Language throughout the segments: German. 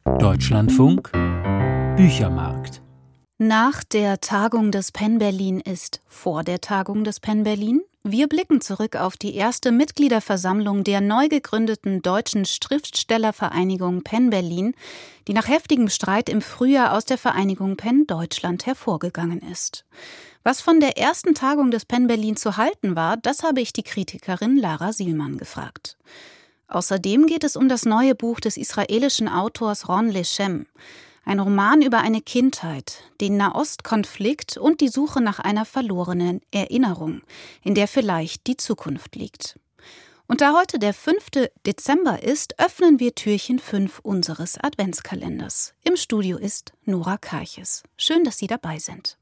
Deutschlandfunk Büchermarkt. Nach der Tagung des PEN Berlin ist vor der Tagung des PEN Berlin. Wir blicken zurück auf die erste Mitgliederversammlung der neu gegründeten Deutschen Schriftstellervereinigung PEN Berlin, die nach heftigem Streit im Frühjahr aus der Vereinigung PEN Deutschland hervorgegangen ist. Was von der ersten Tagung des PEN Berlin zu halten war, das habe ich die Kritikerin Lara Sielman gefragt. Außerdem geht es um das neue Buch des israelischen Autors Ron Leshem. Ein Roman über eine Kindheit, den Nahostkonflikt und die Suche nach einer verlorenen Erinnerung, in der vielleicht die Zukunft liegt. Und da heute der 5. Dezember ist, öffnen wir Türchen 5 unseres Adventskalenders. Im Studio ist Nora Karches. Schön, dass Sie dabei sind.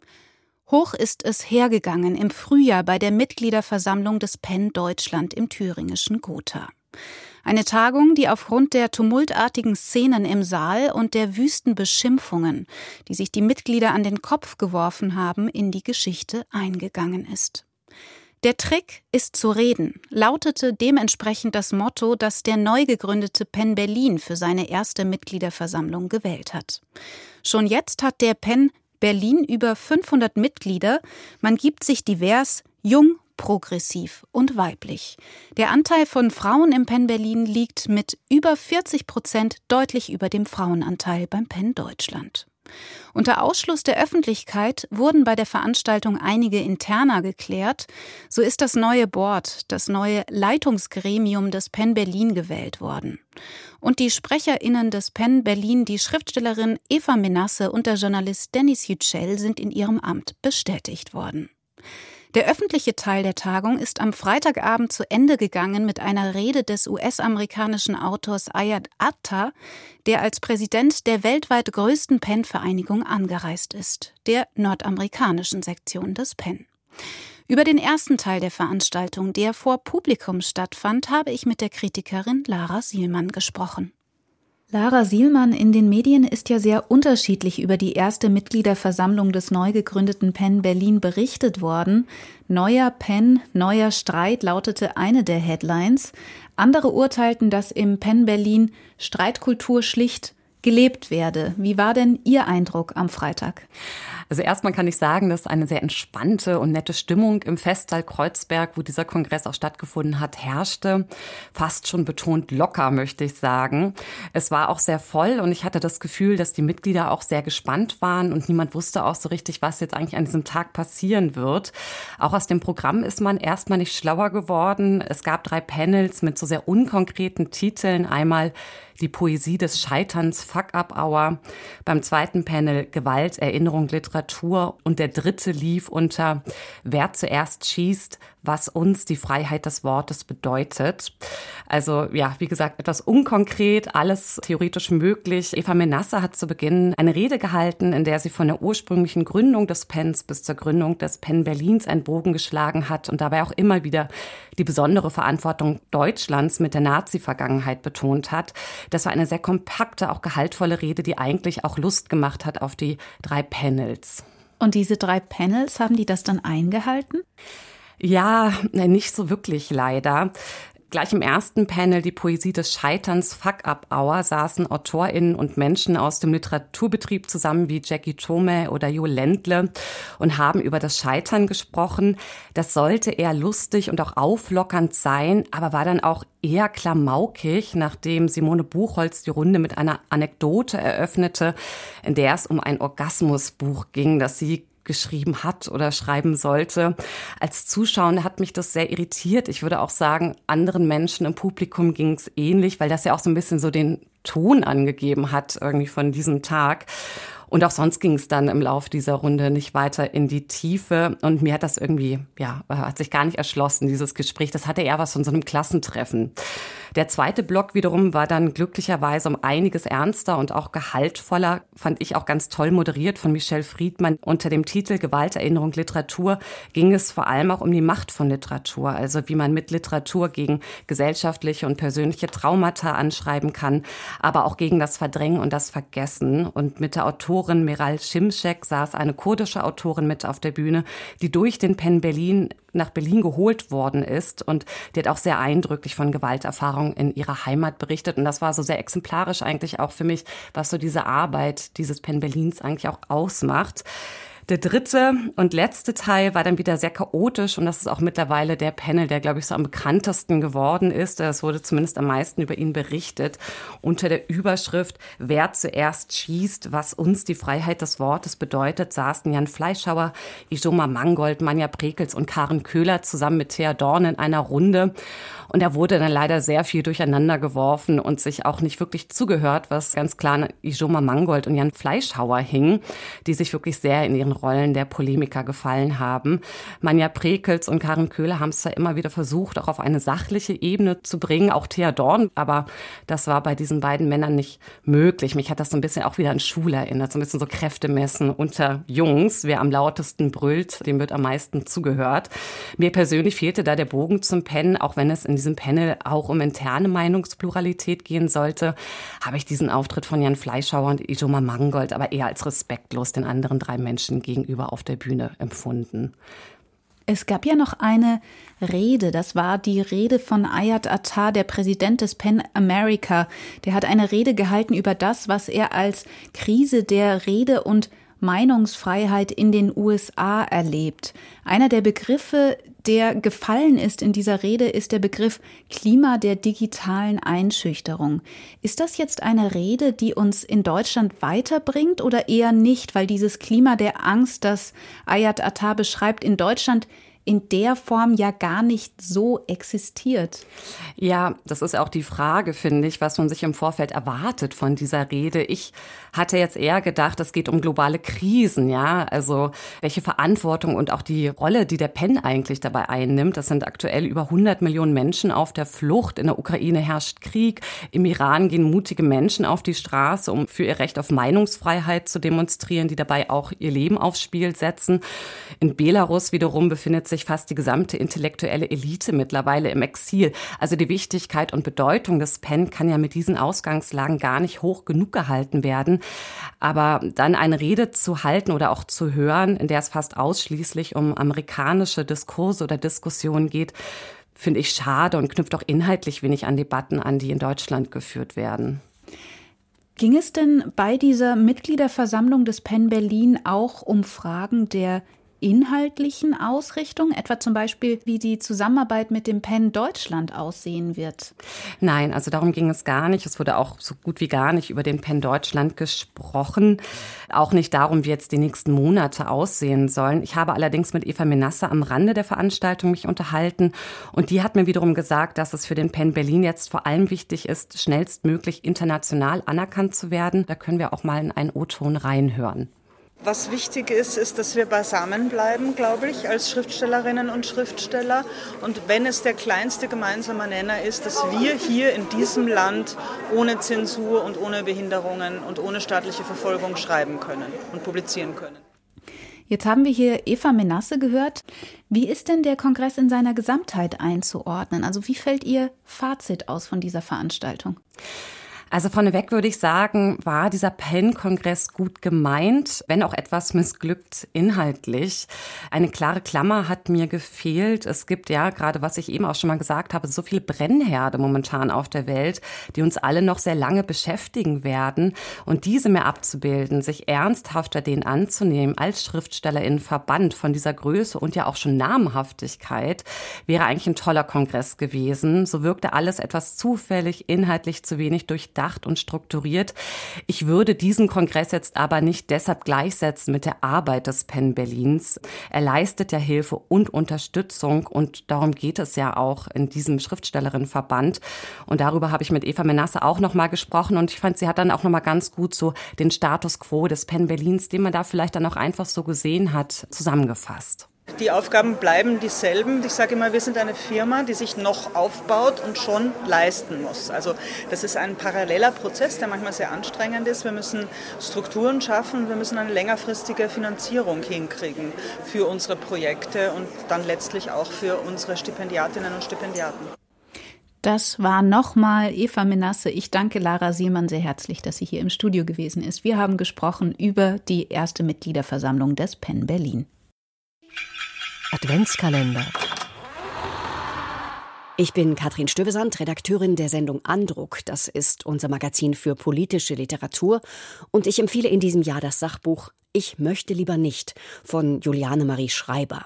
Hoch ist es hergegangen im Frühjahr bei der Mitgliederversammlung des PEN Deutschland im thüringischen Gotha. Eine Tagung, die aufgrund der tumultartigen Szenen im Saal und der wüsten Beschimpfungen, die sich die Mitglieder an den Kopf geworfen haben, in die Geschichte eingegangen ist. Der Trick ist zu reden, lautete dementsprechend das Motto, das der neu gegründete PEN Berlin für seine erste Mitgliederversammlung gewählt hat. Schon jetzt hat der PEN Berlin über 500 Mitglieder. Man gibt sich divers, jung, progressiv und weiblich. Der Anteil von Frauen im PEN Berlin liegt mit über 40% deutlich über dem Frauenanteil beim PEN Deutschland. Unter Ausschluss der Öffentlichkeit wurden bei der Veranstaltung einige Interna geklärt. So ist das neue Board, das neue Leitungsgremium des PEN Berlin gewählt worden. Und die SprecherInnen des PEN Berlin, die Schriftstellerin Eva Menasse und der Journalist Dennis Yücel, sind in ihrem Amt bestätigt worden. Der öffentliche Teil der Tagung ist am Freitagabend zu Ende gegangen mit einer Rede des US-amerikanischen Autors Ayad Attar, der als Präsident der weltweit größten PEN-Vereinigung angereist ist, der nordamerikanischen Sektion des PEN. Über den ersten Teil der Veranstaltung, der vor Publikum stattfand, habe ich mit der Kritikerin Lara Sielman gesprochen. Lara Sielman, in den Medien ist ja sehr unterschiedlich über die erste Mitgliederversammlung des neu gegründeten PEN Berlin berichtet worden. Neuer PEN, neuer Streit lautete eine der Headlines. Andere urteilten, dass im PEN Berlin Streitkultur schlicht gelebt werde. Wie war denn Ihr Eindruck am Freitag? Also erstmal kann ich sagen, dass eine sehr entspannte und nette Stimmung im Festsaal Kreuzberg, wo dieser Kongress auch stattgefunden hat, herrschte. Fast schon betont locker, möchte ich sagen. Es war auch sehr voll und ich hatte das Gefühl, dass die Mitglieder auch sehr gespannt waren und niemand wusste auch so richtig, was jetzt eigentlich an diesem Tag passieren wird. Auch aus dem Programm ist man erstmal nicht schlauer geworden. Es gab 3 Panels mit so sehr unkonkreten Titeln. Einmal die Poesie des Scheiterns, Fuck-Up-Hour. Beim zweiten Panel Gewalt, Erinnerung, Literatur. Und der dritte lief unter Wer zuerst schießt, was uns die Freiheit des Wortes bedeutet. Also ja, wie gesagt, etwas unkonkret, alles theoretisch möglich. Eva Menasse hat zu Beginn eine Rede gehalten, in der sie von der ursprünglichen Gründung des PENs bis zur Gründung des PEN Berlins einen Bogen geschlagen hat und dabei auch immer wieder die besondere Verantwortung Deutschlands mit der Nazi-Vergangenheit betont hat. Das war eine sehr kompakte, auch gehaltvolle Rede, die eigentlich auch Lust gemacht hat auf die 3 Panels. Und diese 3 Panels, haben die das dann eingehalten? Ja, nicht so wirklich leider. Gleich im ersten Panel, die Poesie des Scheiterns, Fuck-Up-Hour, saßen AutorInnen und Menschen aus dem Literaturbetrieb zusammen wie Jackie Thome oder Jo Ländle und haben über das Scheitern gesprochen. Das sollte eher lustig und auch auflockernd sein, aber war dann auch eher klamaukig, nachdem Simone Buchholz die Runde mit einer Anekdote eröffnete, in der es um ein Orgasmusbuch ging, das sie geschrieben hat oder schreiben sollte. Als Zuschauer hat mich das sehr irritiert. Ich würde auch sagen, anderen Menschen im Publikum ging es ähnlich, weil das ja auch so ein bisschen so den Ton angegeben hat irgendwie von diesem Tag. Und auch sonst ging es dann im Lauf dieser Runde nicht weiter in die Tiefe. Und mir hat das irgendwie, hat sich gar nicht erschlossen, dieses Gespräch. Das hatte eher was von so einem Klassentreffen. Der zweite Block wiederum war dann glücklicherweise um einiges ernster und auch gehaltvoller, fand ich auch ganz toll moderiert von Michelle Friedmann. Unter dem Titel Gewalt, Erinnerung, Literatur ging es vor allem auch um die Macht von Literatur, also wie man mit Literatur gegen gesellschaftliche und persönliche Traumata anschreiben kann, aber auch gegen das Verdrängen und das Vergessen. Und mit der Autorin Autorin Meral Şimşek saß eine kurdische Autorin mit auf der Bühne, die durch den PEN Berlin nach Berlin geholt worden ist. Und die hat auch sehr eindrücklich von Gewalterfahrungen in ihrer Heimat berichtet. Und das war so sehr exemplarisch eigentlich auch für mich, was so diese Arbeit dieses PEN Berlins eigentlich auch ausmacht. Der dritte und letzte Teil war dann wieder sehr chaotisch und das ist auch mittlerweile der Panel, der, glaube ich, so am bekanntesten geworden ist. Es wurde zumindest am meisten über ihn berichtet. Unter der Überschrift "Wer zuerst schießt, was uns die Freiheit des Wortes bedeutet", saßen Jan Fleischhauer, Ijoma Mangold, Manja Prekels und Karen Köhler zusammen mit Thea Dorn in einer Runde. Und da wurde dann leider sehr viel durcheinander geworfen und sich auch nicht wirklich zugehört, was ganz klar an Ijoma Mangold und Jan Fleischhauer hing, die sich wirklich sehr in ihren Rollen der Polemiker gefallen haben. Manja Prekels und Karen Köhler haben es zwar immer wieder versucht, auch auf eine sachliche Ebene zu bringen, auch Thea Dorn, aber das war bei diesen beiden Männern nicht möglich. Mich hat das so ein bisschen auch wieder an Schule erinnert, so ein bisschen so Kräftemessen unter Jungs. Wer am lautesten brüllt, dem wird am meisten zugehört. Mir persönlich fehlte da der Bogen zum PEN, auch wenn es in diesem Panel auch um interne Meinungspluralität gehen sollte, habe ich diesen Auftritt von Jan Fleischhauer und Ijoma Mangold aber eher als respektlos den anderen 3 Menschen gegenüber auf der Bühne empfunden. Es gab ja noch eine Rede, das war die Rede von Ayat Attar, der Präsident des PEN America. Der hat eine Rede gehalten über das, was er als Krise der Rede- und Meinungsfreiheit in den USA erlebt. Einer der Begriffe, der gefallen ist in dieser Rede, ist der Begriff Klima der digitalen Einschüchterung. Ist das jetzt eine Rede, die uns in Deutschland weiterbringt oder eher nicht, weil dieses Klima der Angst, das Ayat Attar beschreibt, in Deutschland in der Form ja gar nicht so existiert? Ja, das ist auch die Frage, finde ich, was man sich im Vorfeld erwartet von dieser Rede. Ich hatte jetzt eher gedacht, es geht um globale Krisen, ja, also welche Verantwortung und auch die Rolle, die der PEN eigentlich dabei einnimmt. Das sind aktuell über 100 Millionen Menschen auf der Flucht. In der Ukraine herrscht Krieg. Im Iran gehen mutige Menschen auf die Straße, um für ihr Recht auf Meinungsfreiheit zu demonstrieren, die dabei auch ihr Leben aufs Spiel setzen. In Belarus wiederum befindet sich fast die gesamte intellektuelle Elite mittlerweile im Exil. Also die Wichtigkeit und Bedeutung des PEN kann ja mit diesen Ausgangslagen gar nicht hoch genug gehalten werden. Aber dann eine Rede zu halten oder auch zu hören, in der es fast ausschließlich um amerikanische Diskurse oder Diskussionen geht, finde ich schade und knüpft auch inhaltlich wenig an Debatten an, die in Deutschland geführt werden. Ging es denn bei dieser Mitgliederversammlung des PEN Berlin auch um Fragen der inhaltlichen Ausrichtung, etwa zum Beispiel, wie die Zusammenarbeit mit dem PEN Deutschland aussehen wird? Nein, also darum ging es gar nicht. Es wurde auch so gut wie gar nicht über den PEN Deutschland gesprochen. Auch nicht darum, wie jetzt die nächsten Monate aussehen sollen. Ich habe allerdings mit Eva Menasse am Rande der Veranstaltung mich unterhalten und die hat mir wiederum gesagt, dass es für den PEN Berlin jetzt vor allem wichtig ist, schnellstmöglich international anerkannt zu werden. Da können wir auch mal in einen O-Ton reinhören. Was wichtig ist, ist, dass wir beisammen bleiben, glaube ich, als Schriftstellerinnen und Schriftsteller. Und wenn es der kleinste gemeinsame Nenner ist, dass wir hier in diesem Land ohne Zensur und ohne Behinderungen und ohne staatliche Verfolgung schreiben können und publizieren können. Jetzt haben wir hier Eva Menasse gehört. Wie ist denn der Kongress in seiner Gesamtheit einzuordnen? Also wie fällt Ihr Fazit aus von dieser Veranstaltung? Also vorneweg würde ich sagen, war dieser PEN-Kongress gut gemeint, wenn auch etwas missglückt inhaltlich. Eine klare Klammer hat mir gefehlt. Es gibt ja, gerade was ich eben auch schon mal gesagt habe, so viele Brennherde momentan auf der Welt, die uns alle noch sehr lange beschäftigen werden. Und diese mehr abzubilden, sich ernsthafter denen anzunehmen als SchriftstellerInnenverband von dieser Größe und ja auch schon Namhaftigkeit, wäre eigentlich ein toller Kongress gewesen. So wirkte alles etwas zufällig, inhaltlich zu wenig durchdacht und strukturiert. Ich würde diesen Kongress jetzt aber nicht deshalb gleichsetzen mit der Arbeit des PEN Berlins. Er leistet ja Hilfe und Unterstützung und darum geht es ja auch in diesem Schriftstellerinnenverband. Und darüber habe ich mit Eva Menasse auch noch mal gesprochen und ich fand, sie hat dann auch noch mal ganz gut so den Status quo des PEN Berlins, den man da vielleicht dann auch einfach so gesehen hat, zusammengefasst. Die Aufgaben bleiben dieselben. Ich sage immer, wir sind eine Firma, die sich noch aufbaut und schon leisten muss. Also das ist ein paralleler Prozess, der manchmal sehr anstrengend ist. Wir müssen Strukturen schaffen, wir müssen eine längerfristige Finanzierung hinkriegen für unsere Projekte und dann letztlich auch für unsere Stipendiatinnen und Stipendiaten. Das war nochmal Eva Menasse. Ich danke Lara Sielmann sehr herzlich, dass sie hier im Studio gewesen ist. Wir haben gesprochen über die erste Mitgliederversammlung des PEN Berlin. Adventskalender. Ich bin Katrin Stövesand, Redakteurin der Sendung Andruck. Das ist unser Magazin für politische Literatur. Und ich empfehle in diesem Jahr das Sachbuch »Ich möchte lieber nicht« von Juliane Marie Schreiber.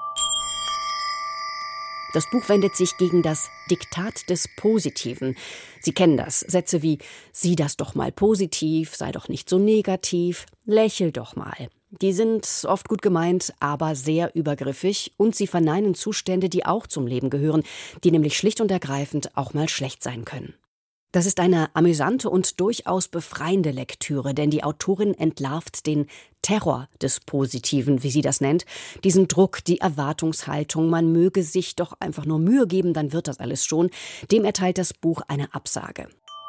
Das Buch wendet sich gegen das Diktat des Positiven. Sie kennen das. Sätze wie »Sieh das doch mal positiv, sei doch nicht so negativ, lächel doch mal«. Die sind oft gut gemeint, aber sehr übergriffig und sie verneinen Zustände, die auch zum Leben gehören, die nämlich schlicht und ergreifend auch mal schlecht sein können. Das ist eine amüsante und durchaus befreiende Lektüre, denn die Autorin entlarvt den Terror des Positiven, wie sie das nennt, diesen Druck, die Erwartungshaltung, man möge sich doch einfach nur Mühe geben, dann wird das alles schon, dem erteilt das Buch eine Absage.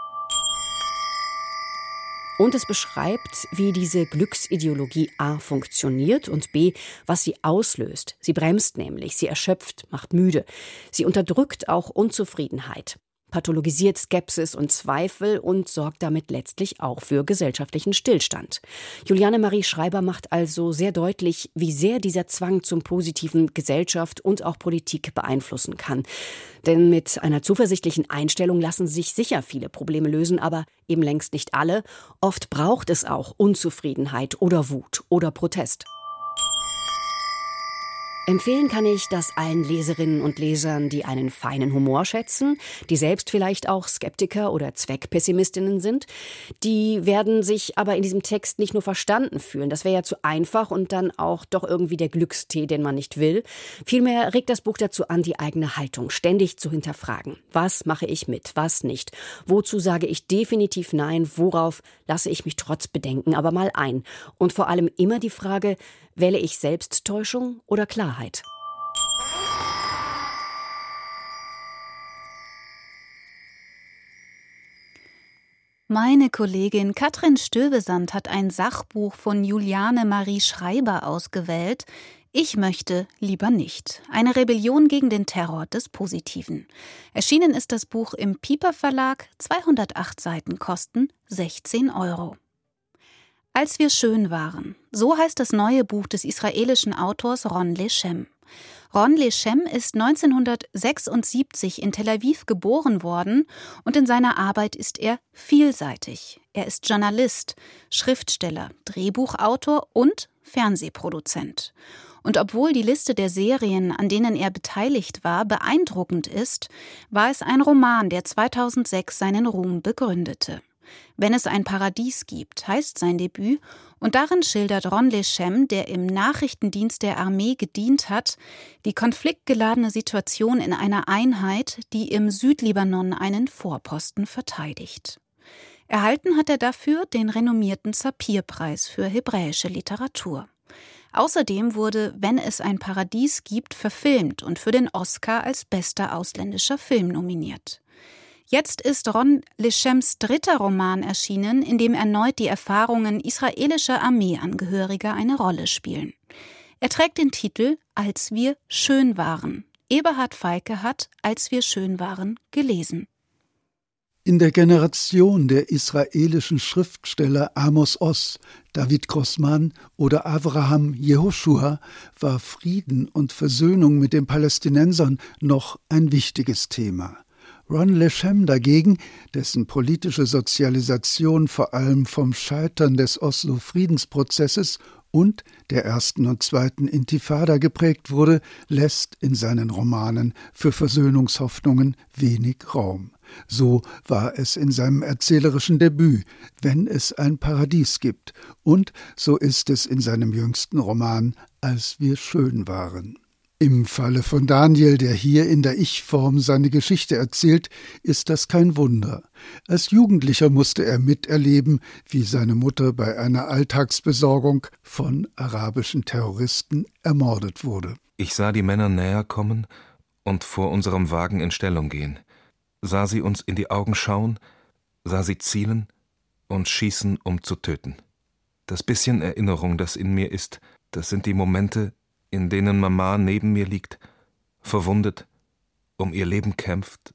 Und es beschreibt, wie diese Glücksideologie A funktioniert und B, was sie auslöst. Sie bremst nämlich, sie erschöpft, macht müde. Sie unterdrückt auch Unzufriedenheit, pathologisiert Skepsis und Zweifel und sorgt damit letztlich auch für gesellschaftlichen Stillstand. Juliane Marie Schreiber macht also sehr deutlich, wie sehr dieser Zwang zum Positiven Gesellschaft und auch Politik beeinflussen kann. Denn mit einer zuversichtlichen Einstellung lassen sich sicher viele Probleme lösen, aber eben längst nicht alle. Oft braucht es auch Unzufriedenheit oder Wut oder Protest. Empfehlen kann ich das allen Leserinnen und Lesern, die einen feinen Humor schätzen, die selbst vielleicht auch Skeptiker oder Zweckpessimistinnen sind. Die werden sich aber in diesem Text nicht nur verstanden fühlen, das wäre ja zu einfach und dann auch doch irgendwie der Glückstee, den man nicht will. Vielmehr regt das Buch dazu an, die eigene Haltung ständig zu hinterfragen. Was mache ich mit, was nicht? Wozu sage ich definitiv Nein? Worauf lasse ich mich trotz Bedenken aber mal ein? Und vor allem immer die Frage, wähle ich Selbsttäuschung oder Klarheit? Meine Kollegin Katrin Stövesand hat ein Sachbuch von Juliane Marie Schreiber ausgewählt. Ich möchte lieber nicht. Eine Rebellion gegen den Terror des Positiven. Erschienen ist das Buch im Piper Verlag, 208 Seiten, kosten 16 €. Als wir schön waren. So heißt das neue Buch des israelischen Autors Ron Leshem. Ron Leshem ist 1976 in Tel Aviv geboren worden und in seiner Arbeit ist er vielseitig. Er ist Journalist, Schriftsteller, Drehbuchautor und Fernsehproduzent. Und obwohl die Liste der Serien, an denen er beteiligt war, beeindruckend ist, war es ein Roman, der 2006 seinen Ruhm begründete. Wenn es ein Paradies gibt, heißt sein Debüt, und darin schildert Ron Leshem, der im Nachrichtendienst der Armee gedient hat, die konfliktgeladene Situation in einer Einheit, die im Südlibanon einen Vorposten verteidigt. Erhalten hat er dafür den renommierten Sapir-Preis für hebräische Literatur. Außerdem wurde Wenn es ein Paradies gibt verfilmt und für den Oscar als bester ausländischer Film nominiert. Jetzt ist Ron Leshems dritter Roman erschienen, in dem erneut die Erfahrungen israelischer Armeeangehöriger eine Rolle spielen. Er trägt den Titel »Als wir schön waren«. Eberhard Feike hat »Als wir schön waren« gelesen. In der Generation der israelischen Schriftsteller Amos Oz, David Grossman oder Avraham Jehoshua war Frieden und Versöhnung mit den Palästinensern noch ein wichtiges Thema. Ron Leshem dagegen, dessen politische Sozialisation vor allem vom Scheitern des Oslo-Friedensprozesses und der ersten und zweiten Intifada geprägt wurde, lässt in seinen Romanen für Versöhnungshoffnungen wenig Raum. So war es in seinem erzählerischen Debüt, Wenn es ein Paradies gibt, und so ist es in seinem jüngsten Roman, Als wir schön waren. Im Falle von Daniel, der hier in der Ich-Form seine Geschichte erzählt, ist das kein Wunder. Als Jugendlicher musste er miterleben, wie seine Mutter bei einer Alltagsbesorgung von arabischen Terroristen ermordet wurde. Ich sah die Männer näher kommen und vor unserem Wagen in Stellung gehen, sah sie uns in die Augen schauen, sah sie zielen und schießen, um zu töten. Das bisschen Erinnerung, das in mir ist, das sind die Momente, in denen Mama neben mir liegt, verwundet, um ihr Leben kämpft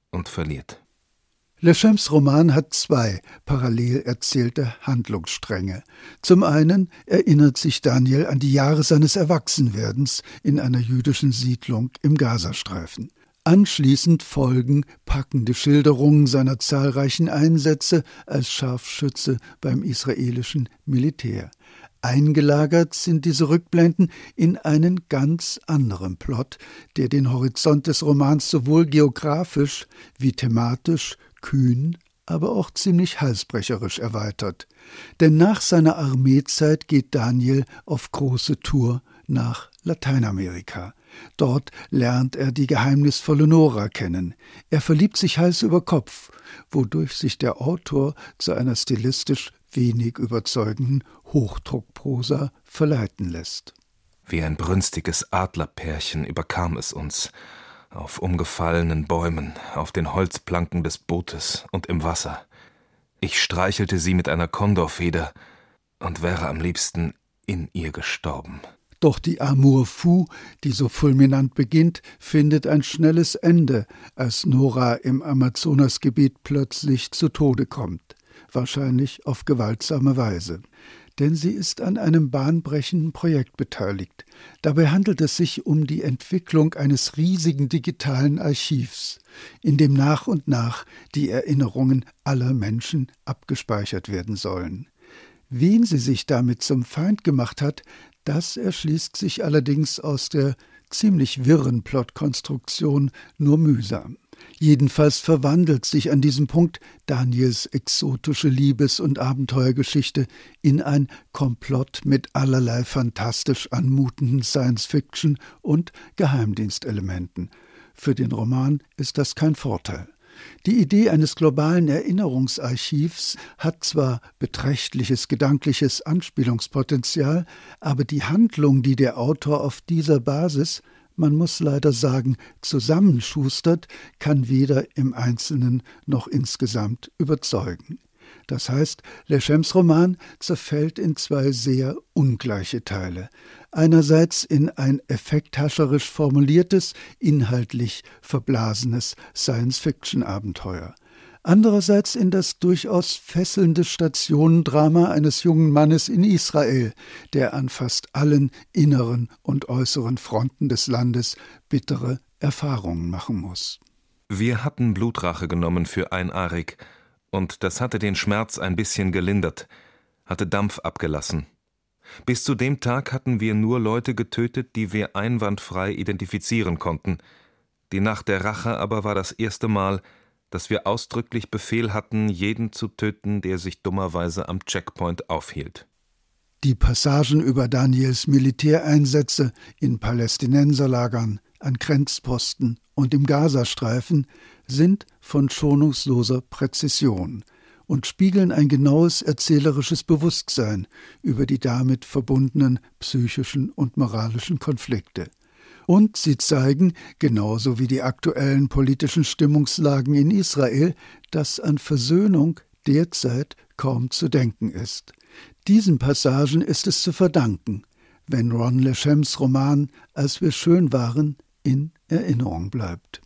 und verliert. Leschems Roman hat zwei parallel erzählte Handlungsstränge. Zum einen erinnert sich Daniel an die Jahre seines Erwachsenwerdens in einer jüdischen Siedlung im Gazastreifen. Anschließend folgen packende Schilderungen seiner zahlreichen Einsätze als Scharfschütze beim israelischen Militär. Eingelagert sind diese Rückblenden in einen ganz anderen Plot, der den Horizont des Romans sowohl geografisch wie thematisch kühn, aber auch ziemlich halsbrecherisch erweitert. Denn nach seiner Armeezeit geht Daniel auf große Tour nach Lateinamerika. Dort lernt er die geheimnisvolle Nora kennen. Er verliebt sich Hals über Kopf, wodurch sich der Autor zu einer stilistisch wenig überzeugenden Hochdruckprosa verleiten lässt. Wie ein brünstiges Adlerpärchen überkam es uns, auf umgefallenen Bäumen, auf den Holzplanken des Bootes und im Wasser. Ich streichelte sie mit einer Kondorfeder und wäre am liebsten in ihr gestorben. Doch die Amour fou, die so fulminant beginnt, findet ein schnelles Ende, als Nora im Amazonasgebiet plötzlich zu Tode kommt, wahrscheinlich auf gewaltsame Weise. Denn sie ist an einem bahnbrechenden Projekt beteiligt. Dabei handelt es sich um die Entwicklung eines riesigen digitalen Archivs, in dem nach und nach die Erinnerungen aller Menschen abgespeichert werden sollen. Wen sie sich damit zum Feind gemacht hat, das erschließt sich allerdings aus der ziemlich wirren Plotkonstruktion nur mühsam. Jedenfalls verwandelt sich an diesem Punkt Daniels exotische Liebes- und Abenteuergeschichte in ein Komplott mit allerlei fantastisch anmutenden Science-Fiction- und Geheimdienstelementen. Für den Roman ist das kein Vorteil. Die Idee eines globalen Erinnerungsarchivs hat zwar beträchtliches gedankliches Anspielungspotenzial, aber die Handlung, die der Autor auf dieser Basis, man muss leider sagen, zusammenschustert, kann weder im Einzelnen noch insgesamt überzeugen. Das heißt, Leschems Roman zerfällt in zwei sehr ungleiche Teile. Einerseits in ein effekthascherisch formuliertes, inhaltlich verblasenes Science-Fiction-Abenteuer. Andererseits in das durchaus fesselnde Stationendrama eines jungen Mannes in Israel, der an fast allen inneren und äußeren Fronten des Landes bittere Erfahrungen machen muss. Wir hatten Blutrache genommen für Ein-Arik, und das hatte den Schmerz ein bisschen gelindert, hatte Dampf abgelassen. Bis zu dem Tag hatten wir nur Leute getötet, die wir einwandfrei identifizieren konnten. Die Nacht der Rache aber war das erste Mal, dass wir ausdrücklich Befehl hatten, jeden zu töten, der sich dummerweise am Checkpoint aufhielt. Die Passagen über Daniels Militäreinsätze in Palästinenserlagern, an Grenzposten und im Gazastreifen sind von schonungsloser Präzision und spiegeln ein genaues erzählerisches Bewusstsein über die damit verbundenen psychischen und moralischen Konflikte. Und sie zeigen, genauso wie die aktuellen politischen Stimmungslagen in Israel, dass an Versöhnung derzeit kaum zu denken ist. Diesen Passagen ist es zu verdanken, wenn Ron Leschems Roman »Als wir schön waren« in Erinnerung bleibt.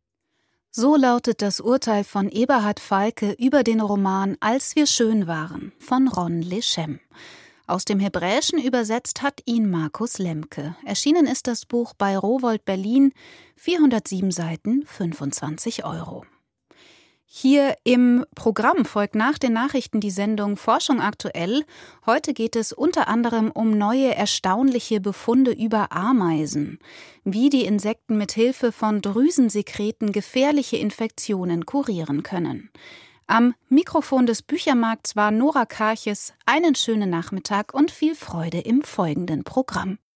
So lautet das Urteil von Eberhard Falke über den Roman »Als wir schön waren« von Ron Lechem. Aus dem Hebräischen übersetzt hat ihn Markus Lemke. Erschienen ist das Buch bei Rowohlt Berlin, 407 Seiten, 25 €. Hier im Programm folgt nach den Nachrichten die Sendung Forschung aktuell. Heute geht es unter anderem um neue erstaunliche Befunde über Ameisen, wie die Insekten mit Hilfe von Drüsensekreten gefährliche Infektionen kurieren können. Am Mikrofon des Büchermarkts war Nora Karches. Einen schönen Nachmittag und viel Freude im folgenden Programm.